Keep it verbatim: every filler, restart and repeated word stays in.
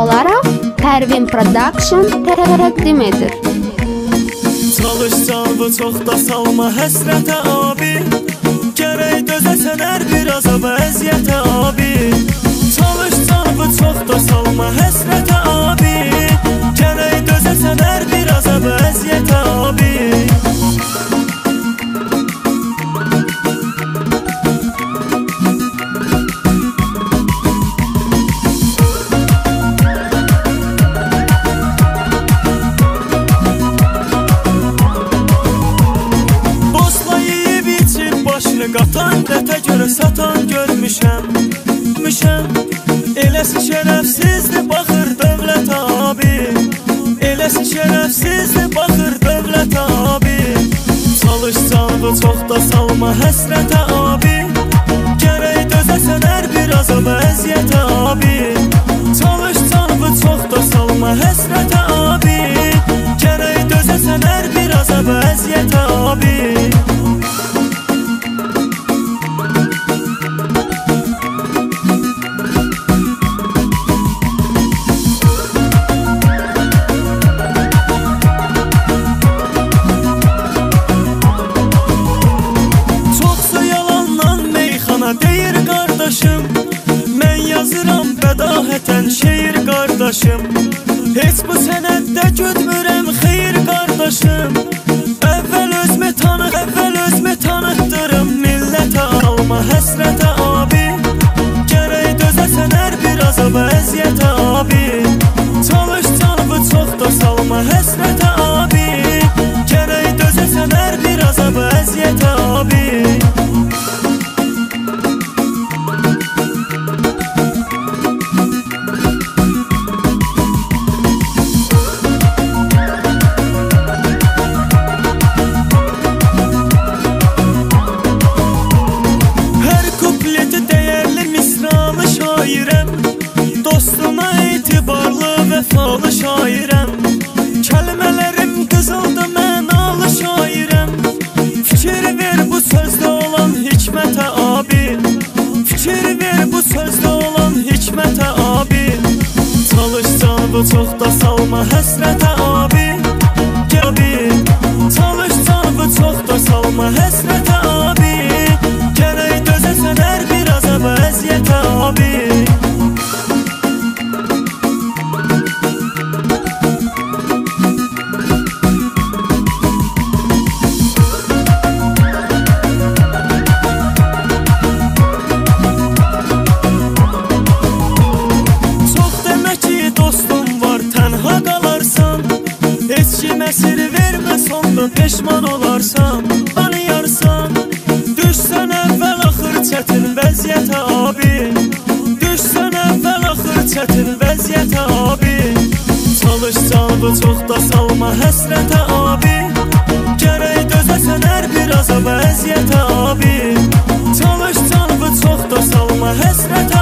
olaraq Pərvin Production təqdim edir. Çalış canı çox da salma həsrətə abi, gərək dözəsən hər bir azaba əziyyətə abi. Çalış canı çox da salma həsrətə abi, gərək dözəsən hər bir azaba əziyyətə abi. Qatan qətə görə satan görmüşəm, müşəm. Eləsi şərəfsizdir baxır dövlət abi, eləsi şərəfsizdir baxır dövlət abi. Çalış canı çox da salma həsrətə abi, gərək dözəsən hər bir azaba əziyyətə abi. Çalış canı çox da salma həsrətə abi, gərək dözəsən hər bir azaba əziyyətə abi. Deyir qardaşım, mən yazıram bədahətən şeir qardaşım. Heç bu sənətdə güdmürəm xeyir qardaşım. Əvvəl özümü tanı, əvvəl özümü tanıtdırım millətə, alma həsrətə abi, gərək dözəsən hər bir azaba əziyyətə abi. Çalış canı çox da salma həsrətə abi, gərək dözəsən hər bir azaba əziyyətə abi. Dostuna etibarlı vəfalı şairəm, kəlmələrim qızıldı mənalı şairəm. Fikir ver bu sözdə olan hikmətə abi, fikir ver bu sözdə olan hikmətə abi. Çalış canı çox da salma həsrətə abi, gəbi. Çalış canı çox da salma həsrətə abi, gərək dözəsən hər bir azaba əziyyətə abi. Sir vermə sonda peşman olarsan, tanıyarsan. Düşsən əvvəl axır çətin vəziyyətə abi, düşsən əvvəl axır çətin vəziyyətə abi. Çalış canı çox da salma həsrətə abi, gərək dözəsən hər bir azaba əziyyətə abi. Çalış canı çox da salma həsrətə